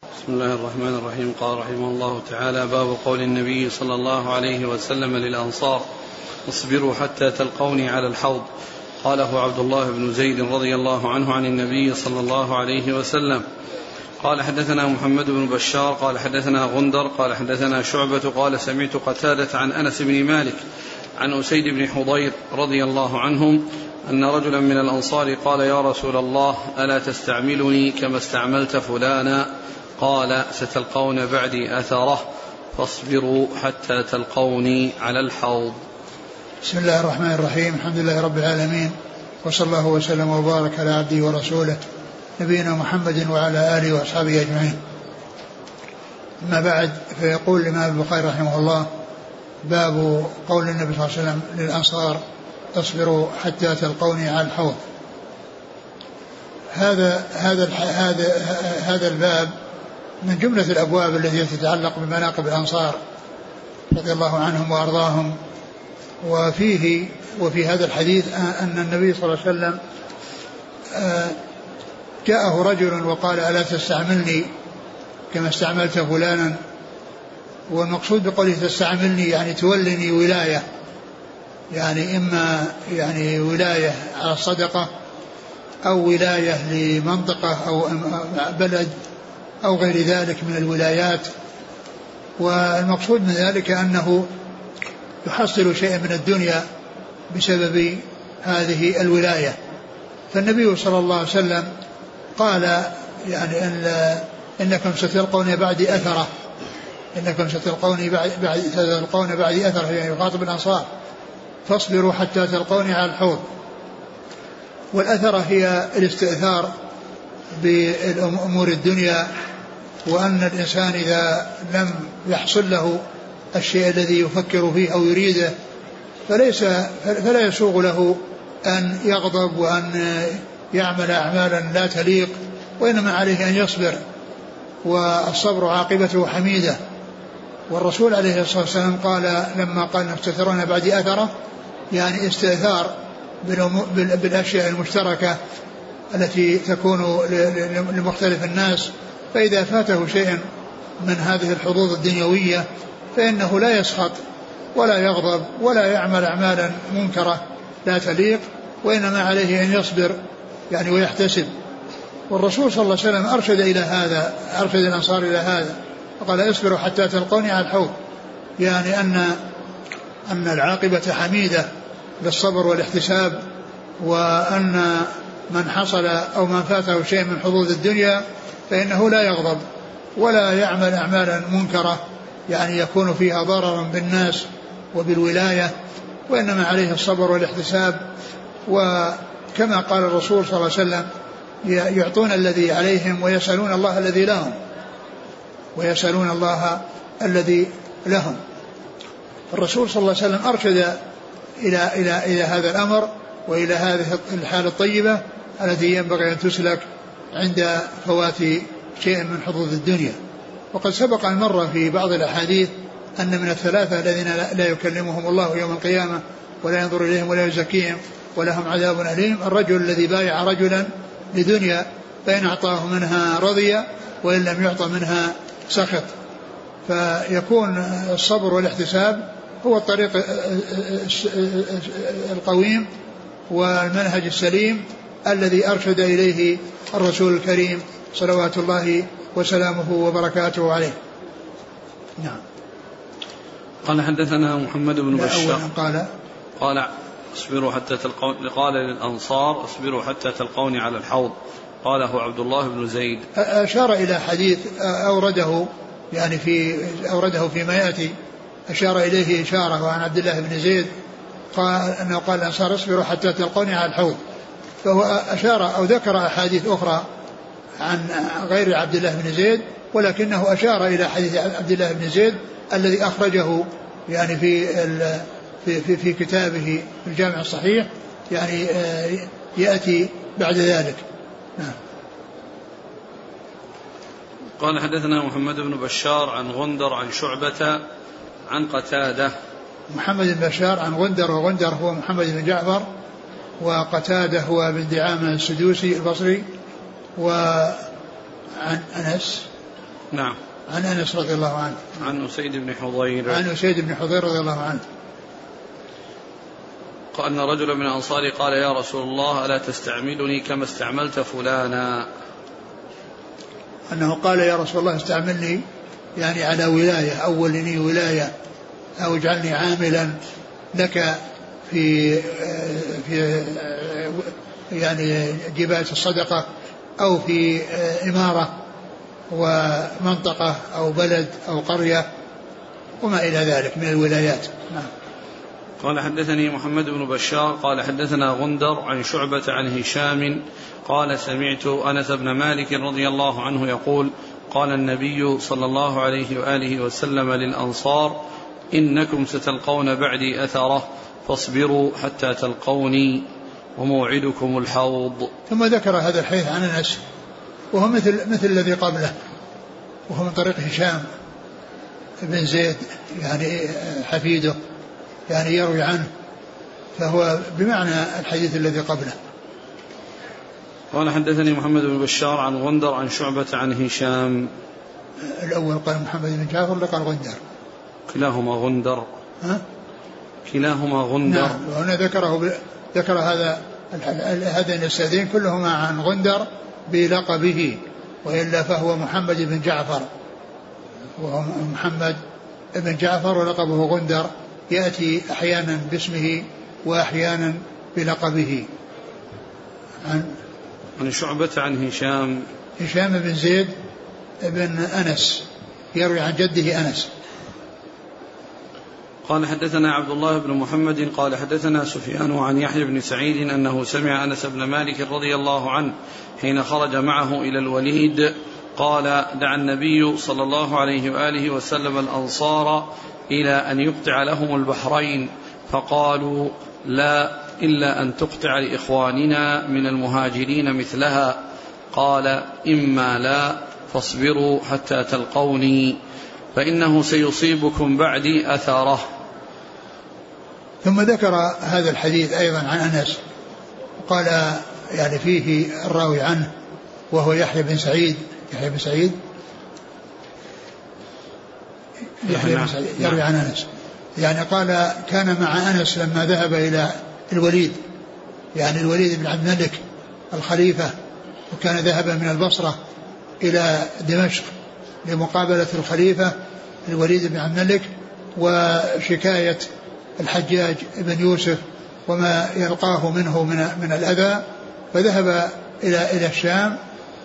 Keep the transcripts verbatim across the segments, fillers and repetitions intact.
بسم الله الرحمن الرحيم. قال رحمه الله تعالى: باب قول النبي صلى الله عليه وسلم للأنصار: اصبروا حتى تلقوني على الحوض. قاله عبد الله بن زيد رضي الله عنه عن النبي صلى الله عليه وسلم. قال: حدثنا محمد بن بشار قال حدثنا غندر قال حدثنا شعبة قال سمعت قتادة عن أنس بن مالك عن أسيد بن حضير رضي الله عنهم أن رجلا من الأنصار قال: يا رسول الله، ألا تستعملني كما استعملت فلانا؟ قال: ستلقون بعدي أثره فاصبروا حتى تلقوني على الحوض. بسم الله الرحمن الرحيم. الحمد لله رب العالمين، وصلى الله وسلم وبارك على عبده ورسوله نبينا محمد وعلى آله وأصحابه أجمعين. أما بعد، فيقول الإمام البخاري رحمه الله: باب قول النبي صلى الله عليه وسلم للأنصار: اصبروا حتى تلقوني على الحوض. هذا هذا هذا هذا الباب من جملة الأبواب التي تتعلق بمناقب الأنصار رضي الله عنهم وأرضاهم. وفيه وفي هذا الحديث أن النبي صلى الله عليه وسلم جاءه رجل وقال: ألا تستعملني كما استعملت فلانا؟ والمقصود بقوله تستعملني يعني تولني ولاية، يعني إما يعني ولاية على الصدقة أو ولاية لمنطقة أو بلد أو غير ذلك من الولايات. والمقصود من ذلك أنه يحصل شيئا من الدنيا بسبب هذه الولاية. فالنبي صلى الله عليه وسلم قال: يعني إن إنكم ستلقون بعدي أثرة، إنكم ستلقون بعد ستلقون بعدي أثرة، يعني يخاطب الأنصار: فاصبروا حتى تلقوني على الحوض. والأثرة هي الاستئثار بأمور الدنيا، وأن الإنسان إذا لم يحصل له الشيء الذي يفكر فيه أو يريده فليس فلا يسوغ له أن يغضب وأن يعمل أعمالا لا تليق، وإنما عليه أن يصبر، والصبر عاقبته حميدة. والرسول عليه الصلاة والسلام قال لما قال: نستثرون بعدي أثرة، يعني استئثار بالأشياء المشتركة التي تكون لمختلف الناس، فإذا فاته شيء من هذه الحظوظ الدنيوية فإنه لا يسخط ولا يغضب ولا يعمل أعمالا منكرة لا تليق، وإنما عليه أن يصبر يعني ويحتسب. والرسول صلى الله عليه وسلم أرشد إلى هذا، أرشد الأنصار إلى هذا، وقال: اصبروا حتى تلقوني على الحوض، يعني أن أن العاقبة حميدة بالصبر والاحتساب، وأن من حصل أو من فاته شيء من حظوظ الدنيا فإنه لا يغضب ولا يعمل أعمالا منكرة يعني يكون فيها ضررا بالناس وبالولاية، وإنما عليه الصبر والاحتساب. وكما قال الرسول صلى الله عليه وسلم: يعطون الذي عليهم ويسألون الله الذي لهم، ويسألون الله الذي لهم. الرسول صلى الله عليه وسلم أرشد إلى, إلى, إلى هذا الأمر وإلى هذه الحالة الطيبة التي ينبغي أن تسلك عند فوات شيء من حظوظ الدنيا. وقد سبق أن مر في بعض الأحاديث أن من الثلاثة الذين لا يكلمهم الله يوم القيامة ولا ينظر إليهم ولا يزكيهم ولهم عذاب أليم: الرجل الذي بايع رجلا لدنيا فإن أعطاه منها رضي وإن لم يعط منها سخط. فيكون الصبر والاحتساب هو الطريق القويم والمنهج السليم الذي أرشد إليه الرسول الكريم صلوات الله وسلامه وبركاته عليه. نعم. قال: حدثنا محمد بن بشار قال قال اصبروا حتى تلقون، قال للأنصار: اصبروا حتى تلقوني على الحوض. قاله عبد الله بن زيد. أشار إلى حديث أورده يعني في أورده فيما يأتي، أشار إليه إشارة وعن عبد الله بن زيد قال أنه قال الأنصار: اصبروا حتى تلقوني على الحوض. فهو أشار أو ذكر أحاديث أخرى عن غير عبد الله بن زيد، ولكنه أشار إلى حديث عبد الله بن زيد الذي أخرجه يعني في في في, في كتابه في الجامع الصحيح، يعني يأتي بعد ذلك. نعم. قال: حدثنا محمد بن بشار عن غندر عن شعبة عن قتادة. محمد بن بشار عن غندر، وغندر هو محمد بن جعفر، وقتادة هو بن دعامة السدوسي البصري، وعن أنس نعم. عن أنس رضي الله عنه. عن أسيد بن حضير. عن أسيد بن حضير رضي الله عنه أن رجل من الأنصار قال يا رسول الله ألا تستعملني كما استعملت فلانا. أنه قال يا رسول الله استعملني يعني على ولاية، أولني ولاية أو اجعلني عاملا لك في في يعني جباية الصدقة أو في إمارة ومنطقة أو بلد أو قرية وما إلى ذلك من الولايات. نعم. قال حدثني محمد بن بشار قال حدثنا غندر عن شعبة عن هشام قال سمعت أنس بن مالك رضي الله عنه يقول قال النبي صلى الله عليه وآله وسلم للأنصار إنكم ستلقون بعدي أثره فاصبروا حتى تلقوني وموعدكم الحوض. ثم ذكر هذا الحديث عن أنس وهو مثل, مثل الذي قبله، وهو من طريق هشام بن زيد يعني حفيده يعني يروي عنه، فهو بمعنى الحديث الذي قبله. قال حدثني محمد بن بشار عن غندر عن شعبة عن هشام. الأول قال محمد بن جعفر لقال غندر. كلاهما غندر. ها؟ كلاهما غندر. نعم. وهنا ذكره ب... ذكر هذا هذين الأسنادين كلهما عن غندر بلقبه، وإلا فهو محمد بن جعفر، وهو محمد بن جعفر ولقبه غندر، يأتي أحيانا باسمه وأحيانا بلقبه. عن عن شعبة عن هشام. هشام بن زيد بن أنس يروي عن جده أنس. قال حدثنا عبد الله بن محمد قال حدثنا سفيان عن يحيى بن سعيد أنه سمع أنس بن مالك رضي الله عنه حين خرج معه إلى الوليد قال دعا النبي صلى الله عليه وآله وسلم الأنصار إلى أن يقطع لهم البحرين فقالوا لا إلا أن تقطع لإخواننا من المهاجرين مثلها. قال إما لا فاصبروا حتى تلقوني فإنه سيصيبكم بعدي أثره. ثم ذكر هذا الحديث أيضا عن أنس قال يعني فيه الراوي عنه وهو يحيى بن سعيد يحيى بن سعيد يحيى بن سعيد يروي عن أنس يعني قال كان مع أنس لما ذهب إلى الوليد يعني الوليد بن عبد الملك الخليفة، وكان ذهب من البصرة إلى دمشق لمقابلة الخليفة الوليد بن عبد الملك وشكاية الحجاج بن يوسف وما يلقاه منه من من الأذى، فذهب إلى إلى الشام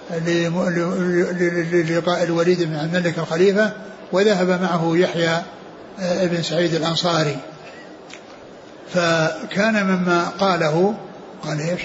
للقاء الوليد بن عبد الملك الخليفة، وذهب معه يحيى بن سعيد الأنصاري. فكان مما قاله قال ايش؟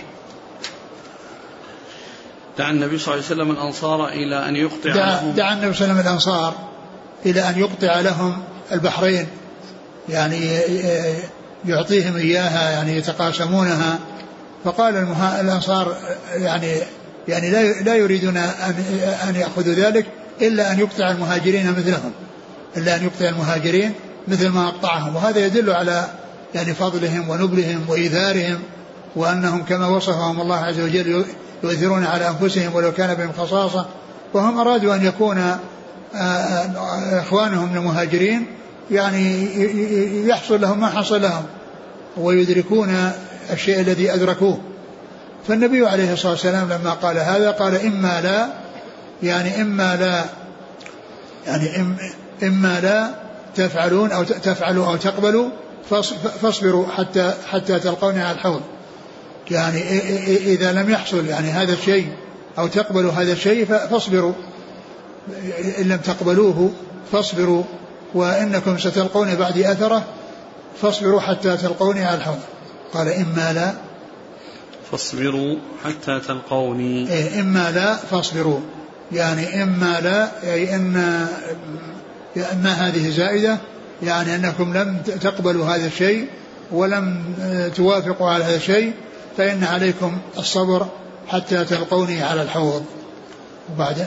دعا النبي صلى الله عليه وسلم الأنصار إلى أن يقطع دعا, لهم دعا النبي صلى الله عليه وسلم الأنصار إلى أن يقطع لهم البحرين، يعني يعطيهم إياها يعني يتقاسمونها. فقال الأنصار يعني يعني لا لا يريدون أن أن يأخذوا ذلك إلا أن يقطع المهاجرين مثلهم، إلا أن يقطع المهاجرين مثل ما أقطعهم. وهذا يدل على يعني فضلهم ونبلهم وإيثارهم، وأنهم كما وصفهم الله عز وجل يؤثرون على أنفسهم ولو كان بهم خصاصة، وهم أرادوا أن يكون إخوانهم من المهاجرين يعني يحصل لهم ما حصل لهم ويدركون الشيء الذي أدركوه. فالنبي عليه الصلاة والسلام لما قال هذا قال إما لا يعني إما لا يعني إما لا تفعلون أو تفعلوا أو تقبلوا فاصبروا حتى حتى تلقوني على الحوض. يعني إذا لم يحصل يعني هذا الشيء أو تقبلوا هذا الشيء فاصبروا، إن لم تقبلوه فاصبروا، وإنكم ستلقون بعدي أثره فاصبروا حتى تلقوني على الحوض. قال إما لا فاصبروا حتى تلقوني. إيه إما لا فاصبروا يعني إما لا يعني إن إما هذه زائدة يعني أنكم لم تقبلوا هذا الشيء ولم توافقوا على هذا الشيء فإن عليكم الصبر حتى تلقوني على الحوض. وبعده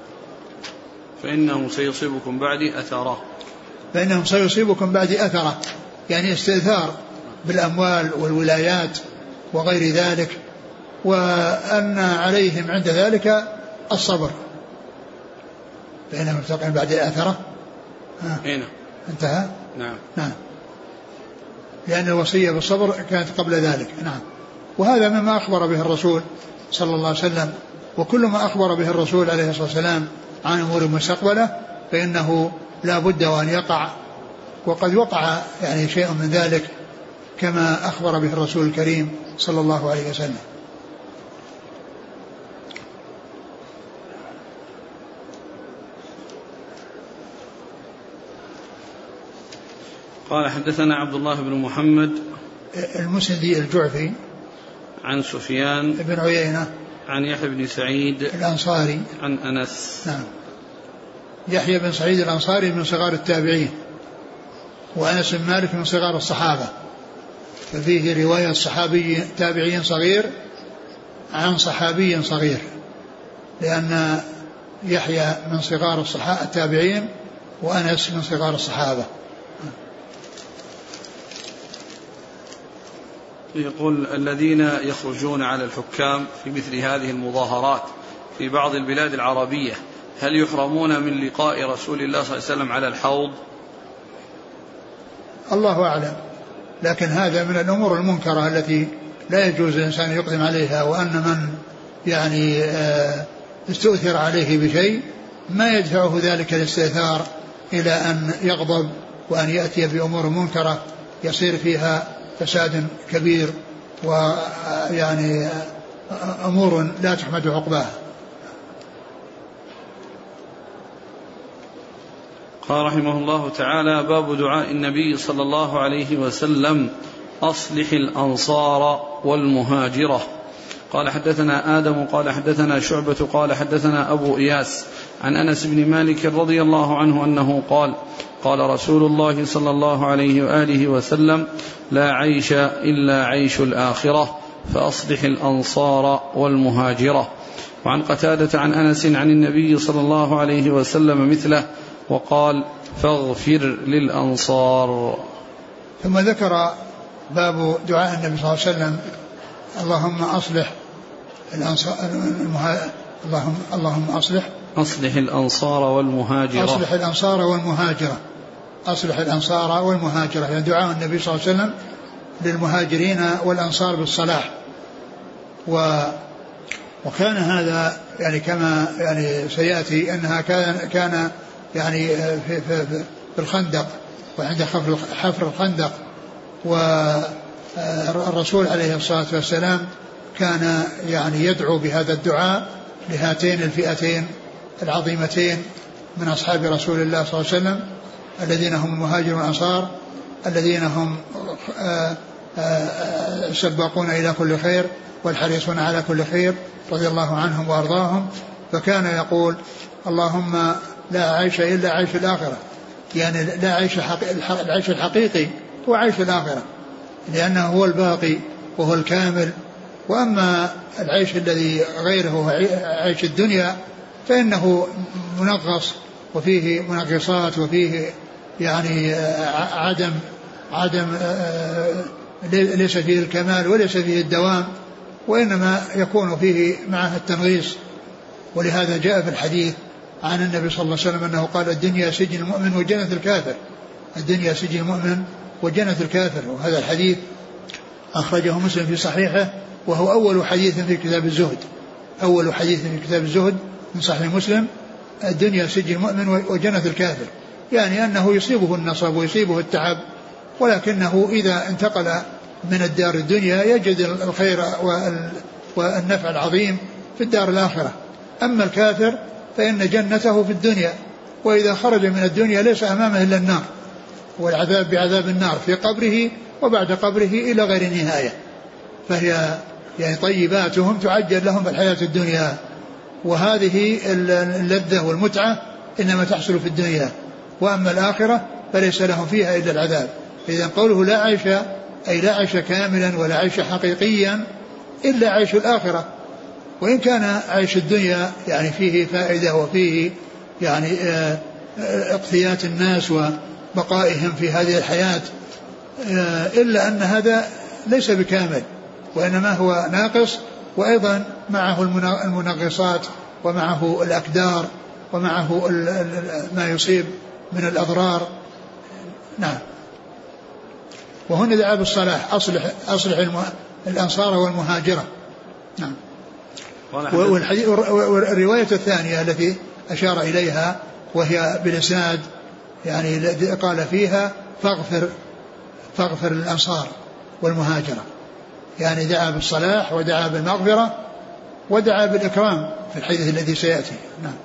فإنه سيصيبكم بعدي أثره فإنهم سيصيبكم بعدي أثره يعني استئثار بالأموال والولايات وغير ذلك، وأن عليهم عند ذلك الصبر. فإنهم يلتقون بعد الآثرة. هنا انتهى. نعم نعم لأن الوصية بالصبر كانت قبل ذلك. نعم. وهذا مما أخبر به الرسول صلى الله عليه وسلم، وكل ما أخبر به الرسول عليه الصلاة والسلام عن أمور مستقبلة فإنه لا بد وأن يقع، وقد وقع يعني شيء من ذلك كما أخبر به الرسول الكريم صلى الله عليه وسلم. قال حدثنا عبد الله بن محمد المسندي الجعفي عن سفيان بن عيينة عن يحيى بن سعيد الأنصاري عن أنس. نعم. يحيى بن سعيد الأنصاري من صغار التابعين، وأنس بن مالك من صغار الصحابة، ففيه رواية صحابي تابعي صغير عن صحابي صغير، لأن يحيى من صغار التابعين وأنس من صغار الصحابة. يقول الذين يخرجون على الحكام في مثل هذه المظاهرات في بعض البلاد العربية هل يحرمون من لقاء رسول الله صلى الله عليه وسلم على الحوض؟ الله أعلم، لكن هذا من الأمور المنكرة التي لا يجوز الإنسان يقدم عليها، وأن من يعني استؤثر عليه بشيء ما يدفعه ذلك الاستئثار إلى أن يغضب وأن يأتي بأمور منكرة يصير فيها فساد كبير ويعني أمور لا تحمد عقباها. قال رحمه الله تعالى: باب دعاء النبي صلى الله عليه وسلم أصلح الأنصار والمهاجرة. قال حدثنا آدم قال حدثنا شعبة قال حدثنا أبو إياس عن أنس بن مالك رضي الله عنه أنه قال: قال رسول الله صلى الله عليه وآله وسلم: لا عيش إلا عيش الآخرة، فأصلح الأنصار والمهاجرة. وعن قتادة عن أنس عن النبي صلى الله عليه وسلم مثله، وقال: فاغفر للأنصار. ثم ذكر باب دعاء النبي صلى الله عليه وسلم: اللهم أصلح الأنصار المها... اللهم اللهم أصلح أصلح الأنصار والمهاجرة. أصلح الأنصار والمهاجرة أصلح الأنصار والمهاجرة، يعني دعاء النبي صلى الله عليه وسلم للمهاجرين والأنصار بالصلاح. و وكان هذا يعني كما يعني سيأتي أنها كان كان يعني في, في, في الخندق وعند حفر حفر الخندق، والرسول عليه الصلاة والسلام كان يعني يدعو بهذا الدعاء لهاتين الفئتين العظيمتين من أصحاب رسول الله صلى الله عليه وسلم، الذين هم المهاجرون والأنصار، الذين هم سباقون إلى كل خير والحريصون على كل خير رضي الله عنهم وأرضاهم. فكان يقول: اللهم لا عيش إلا عيش الآخرة، يعني لا عيش العيش الحقيقي هو عيش الآخرة، لأنه هو الباقي وهو الكامل. وأما العيش الذي غيره هو عيش الدنيا فإنه منغص وفيه منغصات وفيه يعني عدم عدم ليس فيه الكمال وليس فيه الدوام، وإنما يكون فيه معه التنغيص. ولهذا جاء في الحديث عن النبي صلى الله عليه وسلم أنه قال: الدنيا سجن المؤمن وجنة الكافر. الدنيا سجن المؤمن وجنة الكافر. وهذا الحديث أخرجه مسلم في صحيحه، وهو أول حديث في كتاب الزهد أول حديث في كتاب الزهد من صحيح مسلم: الدنيا سجن المؤمن وجنة الكافر، يعني أنه يصيبه النصب ويصيبه التعب، ولكنه إذا انتقل من الدار الدنيا يجد الخير والنفع العظيم في الدار الآخرة. أما الكافر فإن جنته في الدنيا، وإذا خرج من الدنيا ليس أمامه إلا النار، والعذاب بعذاب النار في قبره وبعد قبره إلى غير نهاية. فهي يعني طيباتهم تعجل لهم في الحياة الدنيا، وهذه اللذة والمتعة إنما تحصل في الدنيا، وأما الآخرة فليس لهم فيها إلا العذاب. إذن قوله لا عيش أي لا عيش كاملا ولا عيش حقيقيا إلا عيش الآخرة. وإن كان عيش الدنيا يعني فيه فائدة وفيه يعني اقتيات الناس وبقائهم في هذه الحياة، إلا أن هذا ليس بكامل، وإنما هو ناقص، وأيضا معه المنغصات ومعه الأكدار ومعه ما يصيب من الأضرار. نعم. وهنا دعا بالصلاح أصلح, أصلح الأنصار والمهاجرة. نعم. والرواية الثانية التي أشار إليها وهي بالإسناد يعني قال فيها فاغفر فاغفر للأنصار والمهاجرة، يعني دعا بالصلاح ودعا بالمغفرة ودعا بالإكرام في الحديث الذي سيأتي. نعم.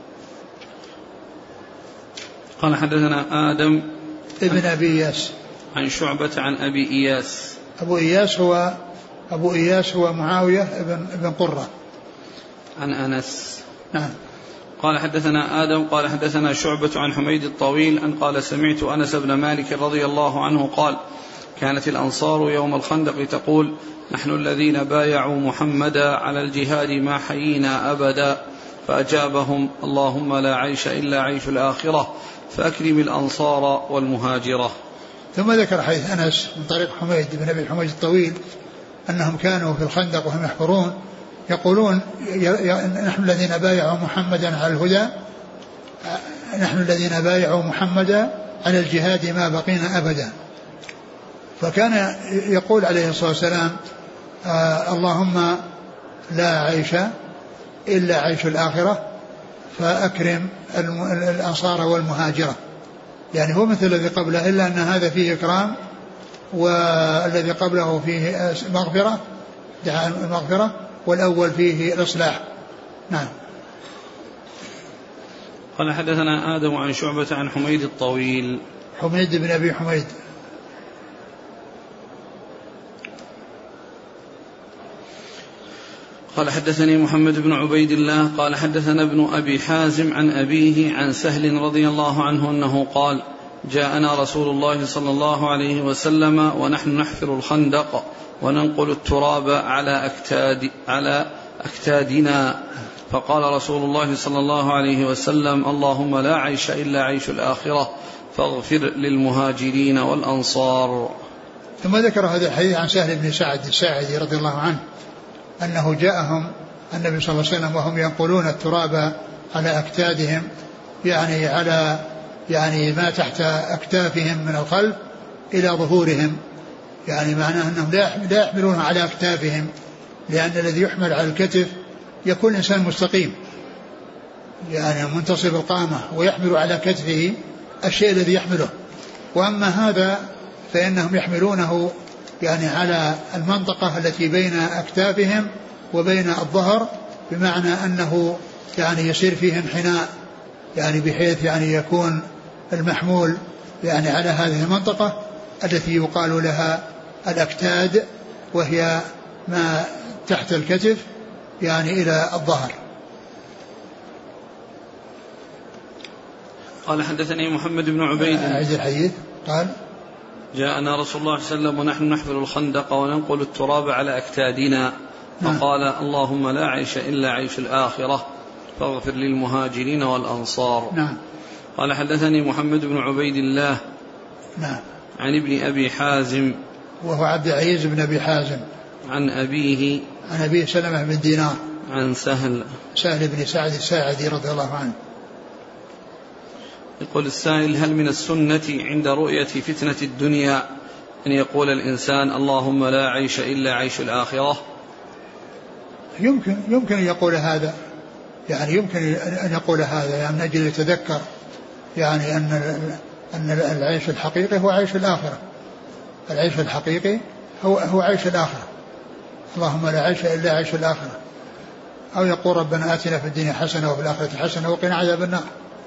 قال حدثنا آدم ابن أبي إياس عن شعبة عن أبي إياس. أبو إياس هو أبو إياس هو معاوية ابن, ابن قرة عن أنس. نعم. قال حدثنا آدم قال حدثنا شعبة عن حميد الطويل أن قال سمعت أنس بن مالك رضي الله عنه قال كانت الأنصار يوم الخندق تقول نحن الذين بايعوا محمدا على الجهاد ما حيينا أبدا، فأجابهم اللهم لا عيش إلا عيش الآخرة فأكرم الأنصار والمهاجرة. ثم ذكر حديث أنس من طريق حميد بن أبي حميد الطويل أنهم كانوا في الخندق وهم يحفرون يقولون نحن الذين بايعوا محمدا على الهدى، نحن الذين بايعوا محمدا على الجهاد ما بقينا أبدا. فكان يقول عليه الصلاة والسلام آه اللهم لا عيش إلا عيش الآخرة فأكرم الأنصار والمهاجرة، يعني هو مثل الذي قبله إلا أن هذا فيه إكرام والذي قبله فيه مغفرة دعاء المغفرة والأول فيه الإصلاح. نعم. قال حدثنا آدم عن شعبة عن حميد الطويل. حميد بن أبي حميد. قال حدثني محمد بن عبيد الله قال حدثنا ابن أبي حازم عن أبيه عن سهل رضي الله عنه أنه قال جاءنا رسول الله صلى الله عليه وسلم ونحن نحفر الخندق وننقل التراب على أكتاد على أكتادنا، فقال رسول الله صلى الله عليه وسلم اللهم لا عيش إلا عيش الآخرة فاغفر للمهاجرين والأنصار. ثم ذكر هذا الحديث عن سهل بن سعد الساعدي رضي الله عنه أنه جاءهم النبي صلى الله عليه وسلم وهم ينقلون التراب على أكتادهم، يعني على يعني ما تحت أكتافهم من الخلف إلى ظهورهم، يعني معناه أنهم لا يحملون على أكتافهم، لأن الذي يحمل على الكتف يكون إنسان مستقيم يعني منتصب القامة ويحمل على كتفه الشيء الذي يحمله، وأما هذا فإنهم يحملونه يعني على المنطقة التي بين أكتافهم وبين الظهر، بمعنى أنه يعني يصير فيه انحناء، يعني بحيث يعني يكون المحمول يعني على هذه المنطقة التي يقال لها الأكتاد، وهي ما تحت الكتف يعني إلى الظهر. قال حدثني محمد بن عبيد. أعيد الحديث. قال جاءنا رسول الله صلى الله عليه وسلم ونحن نحفر الخندق وننقل التراب على أكتادنا، فقال اللهم لا عيش إلا عيش الآخرة فاغفر للمهاجرين والأنصار. نعم. قال حدثني محمد بن عبيد الله. نعم. عن ابن أبي حازم وهو عبد العزيز بن أبي حازم عن أبيه عن أبيه سلمة بن دينار عن سهل سهل بن سعد الساعدي رضي الله عنه. يقول السائل هل من السنة عند رؤية فتنة الدنيا أن يقول الإنسان اللهم لا عيش إلا عيش الآخرة؟ يمكن يمكن أن يقول هذا، يعني يمكن أن يقول هذا يعني من أجل يتذكر يعني أن أن العيش الحقيقي هو عيش الآخرة، العيش الحقيقي هو هو عيش الآخرة، اللهم لا عيش إلا عيش الآخرة. أو يقول ربنا آتنا في الدنيا حسنة وفي الآخرة حسنة وقنا عذاب النار.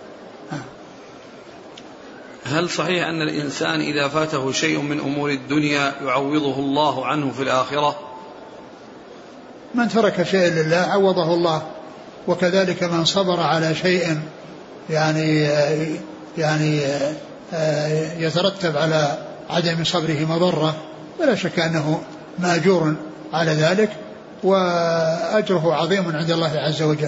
هل صحيح أن الإنسان إذا فاته شيء من أمور الدنيا يعوضه الله عنه في الآخرة؟ من ترك شيء لله عوضه الله، وكذلك من صبر على شيء يعني يعني يترتب على عدم صبره مضرة ولا شك أنه مأجور على ذلك وأجره عظيم عند الله عز وجل.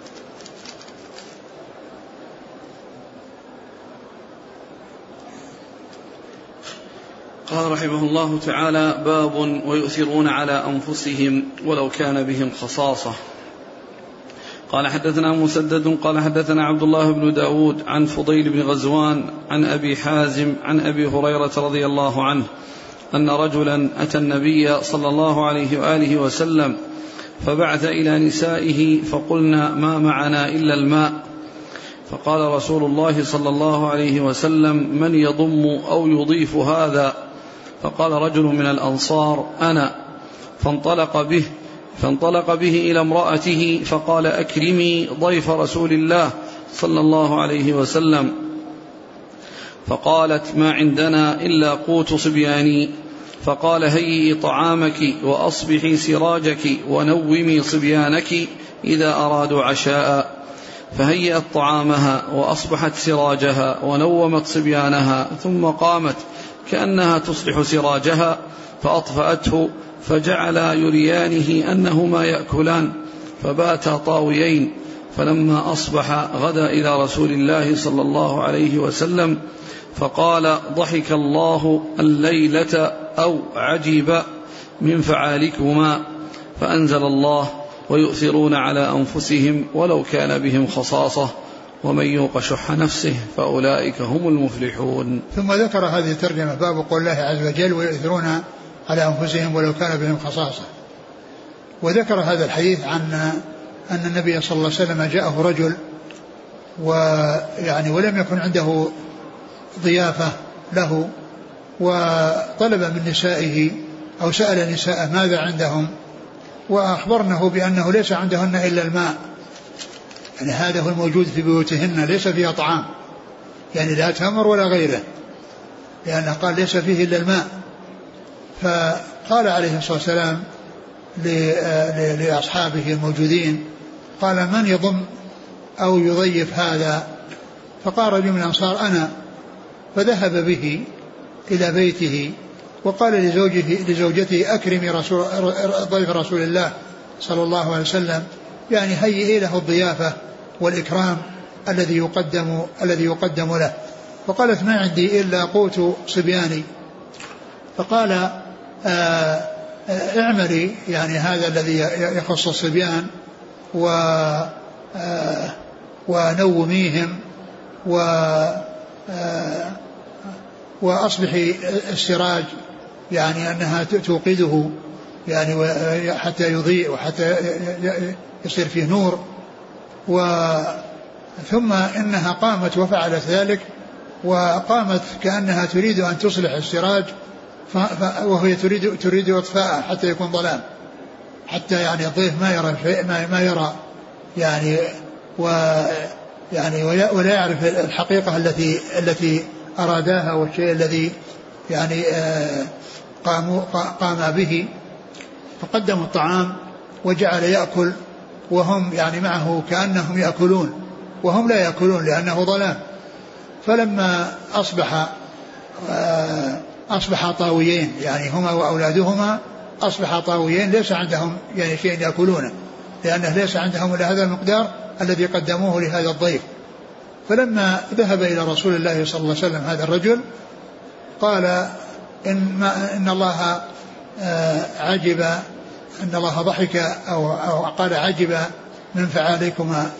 قال رحمه الله تعالى باب ويؤثرون على أنفسهم ولو كان بهم خصاصة. قال حدثنا مسدد قال حدثنا عبد الله بن داود عن فضيل بن غزوان عن أبي حازم عن أبي هريرة رضي الله عنه أن رجلا أتى النبي صلى الله عليه وآله وسلم فبعث إلى نسائه فقلنا ما معنا إلا الماء، فقال رسول الله صلى الله عليه وسلم من يضم أو يضيف هذا؟ فقال رجل من الأنصار أنا، فانطلق به فانطلق به إلى امرأته فقال أكرمي ضيف رسول الله صلى الله عليه وسلم، فقالت ما عندنا إلا قوت صبياني، فقال هيئي طعامك وأصبحي سراجك ونومي صبيانك إذا أرادوا عشاء، فهيئت طعامها وأصبحت سراجها ونومت صبيانها، ثم قامت كأنها تصلح سراجها فأطفأته، فجعل يريانه أنهما يأكلان، فباتا طاويين، فلما أصبح غدا إلى رسول الله صلى الله عليه وسلم فقال ضحك الله الليلة أو عجب من فعالكما، فأنزل الله ويؤثرون على أنفسهم ولو كان بهم خصاصة ومن يوق شح نفسه فأولئك هم المفلحون. ثم ذكر هذه الترجمة باب قول الله عز وجل ويؤثرون على أنفسهم ولو كان بهم خصاصة. وذكر هذا الحديث عن أن النبي صلى الله عليه وسلم جاءه رجل ويعني ولم يكن عنده ضيافة له، وطلب من نسائه أو سأل نساء ماذا عندهم، وأخبرنه بأنه ليس عندهن إلا الماء، يعني هذا هو الموجود في بيوتهن، ليس فيها طعام، يعني لا تمر ولا غيره، لأنه قال ليس فيه إلا الماء. فقال عليه الصلاة والسلام لأصحابه الموجودين قال من يضم أو يضيف هذا؟ فقال رجل من الأنصار أنا، فذهب به إلى بيته وقال لزوجته, لزوجته أكرمي رسول ضيف رسول الله صلى الله عليه وسلم، يعني هيئي له الضيافة والإكرام الذي يقدم الذي يقدم له. فقالت ما عندي إلا قوت صبياني، فقال آه اعملي يعني هذا الذي يخص الصبيان و آه ونوميهم و آه وأصبحي السراج، يعني أنها توقده يعني حتى يضيء وحتى يصير فيه نور. ثم إنها قامت وفعلت ذلك، وقامت كأنها تريد أن تصلح السراج وهي تريد تريد إطفاءه حتى يكون ظلام، حتى يعني الضيف ما يرى شيء ما يرى يعني ويعني ولا يعرف الحقيقة التي التي أراداها والشيء الذي يعني قاموا قام به. فقدموا الطعام وجعل يأكل وهم يعني معه كأنهم يأكلون وهم لا يأكلون لأنه ظلام. فلما أصبح أصبح طاويين، يعني هما وأولادهما أصبح طاويين ليس عندهم يعني شيء يأكلونه، لأنه ليس عندهم إلا هذا المقدار الذي قدموه لهذا الضيف. فلما ذهب إلى رسول الله صلى الله عليه وسلم هذا الرجل قال إن, ما إن الله عجب أن الله ضحك أو, أو قال عجب من فعالكما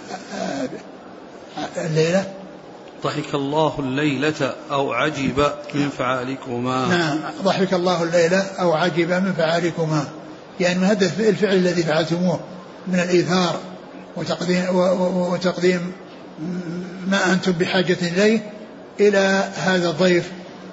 الليلة، ضحك الله الليلة أو عجب من فعالكما. نعم، ضحك الله الليلة أو عجب من فعالكما، يعني من هذا الفعل الذي فعلتموه من الإيثار وتقديم, وتقديم ما أنتم بحاجة إليه إلى هذا الضيف،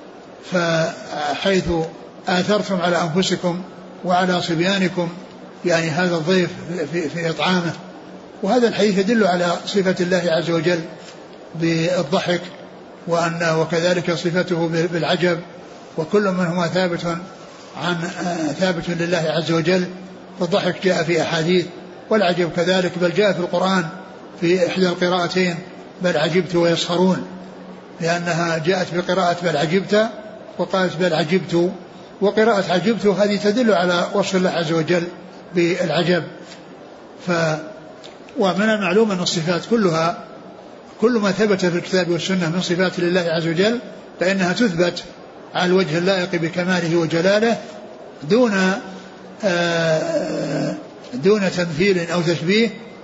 فحيث آثرتم على أنفسكم وعلى صبيانكم يعني هذا الضيف في, في إطعامه. وهذا الحديث يدل على صفة الله عز وجل بالضحك، وأن وكذلك صفته بالعجب، وكل منهما ثابت عن ثابت لله عز وجل. فالضحك جاء في أحاديث والعجب كذلك، بل جاء في القرآن في إحدى القراءتين بل عجبت ويسخرون، لأنها جاءت بقراءة بل عجبت وقالت بل عجبت، وقراءة عجبت هذه تدل على وصف الله عز وجل بالعجب. ف ومن المعلوم أن الصفات كلها كل ما ثبت في الكتاب والسنة من صفات لله عز وجل فإنها تثبت على الوجه اللائق بكماله وجلاله دون دون تمثيل أو تشبيه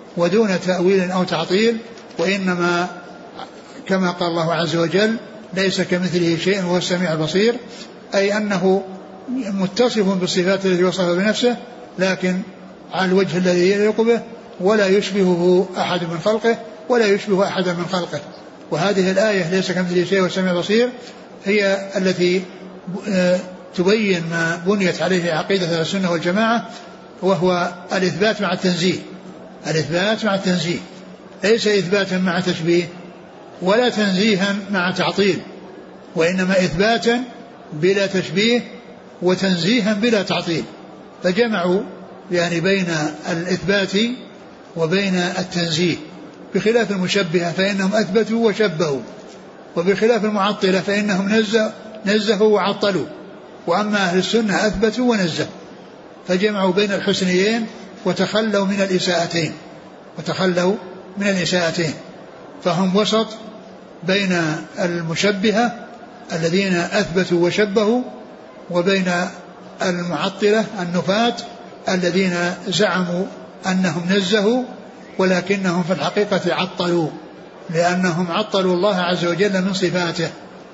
ودون تأويل أو تعطيل، وإنما كما قال الله عز وجل ليس كمثله شيء وهو السميع البصير، أي أنه متصف بالصفات التي وصفها بنفسه لكن على الوجه الذي يليق به، ولا يشبهه أحد من خلقه ولا يشبه أحد من خلقه. وهذه الآية ليس كمثله شيء وهو السميع البصير هي التي تبين ما بنيت عليه عقيدة السنة والجماعة، وهو الإثبات مع التنزيه. الإثبات مع التنزيه ليس إثباتا مع تشبيه ولا تنزيها مع تعطيل، وإنما إثباتا بلا تشبيه وتنزيها بلا تعطيل. فجمعوا يعني بين الإثبات وبين التنزيه، بخلاف المشبهة فإنهم أثبتوا وشبهوا، وبخلاف المعطلة فإنهم نزه نزهوا وعطلوا، وأما أهل السنة أثبتوا ونزهوا، فجمعوا بين الحسنيين وتخلوا من الإساءتين وتخلوا من الإساءتين فهم وسط بين المشبهة الذين أثبتوا وشبهوا وبين المعطلة النفاة الذين زعموا أنهم نزهوا ولكنهم في الحقيقة عطلوا، لأنهم عطلوا الله عز وجل من صفاته.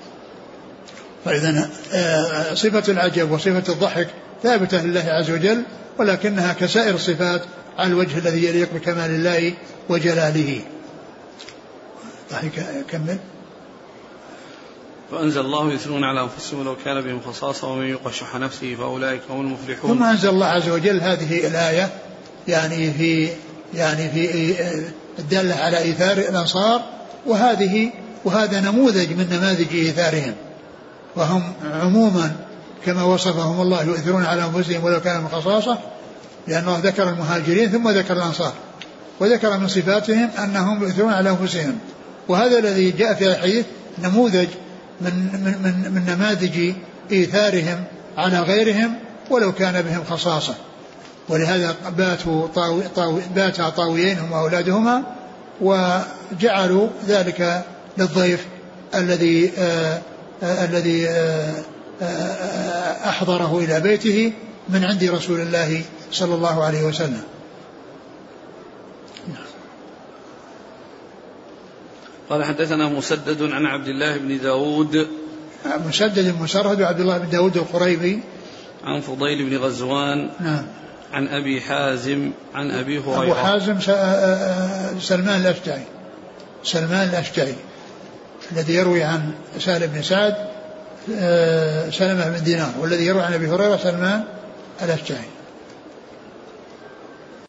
فإذا صفة العجب وصفة الضحك ثابتة لله عز وجل، ولكنها كسائر الصفات على الوجه الذي يليق بكمال الله وجلاله. كمل. فأنزل الله يثنون على أنفسهم ولو كان بهم خصاصة ومن يوق شح نفسه فأولئك هم المفلحون. ثم أنزل الله عز وجل هذه الآية يعني في يعني في الدالة على إيثار الأنصار، وهذه وهذا نموذج من نماذج إيثارهم، وهم عموما كما وصفهم الله يؤثرون على أنفسهم ولو كان من خصاصة، لأنه ذكر المهاجرين ثم ذكر الأنصار، وذكر من صفاتهم أنهم يؤثرون على أنفسهم. وهذا الذي جاء في الحديث نموذج من, من, من, من نماذج إيثارهم على غيرهم ولو كان بهم خصاصة. ولهذا باتوا طاوي طاوي باتا طاويين هم وأولادهما، وجعلوا ذلك للضيف الذي آآ آآ الذي آآ أحضره إلى بيته من عند رسول الله صلى الله عليه وسلم. قال حدثنا مسدد عن عبد الله بن داود. مسدد مسرهد وعبد الله بن داود القريبي. عن فضيل بن غزوان. نعم. عن أبي حازم عن أبي هريرة. أبو حازم سلمان الأشجعي سلمان الأشجعي الذي يروي عن سالم بن سعد سلمة بن دينار، والذي يروي عن أبي هريرة سلمان الأشجعي.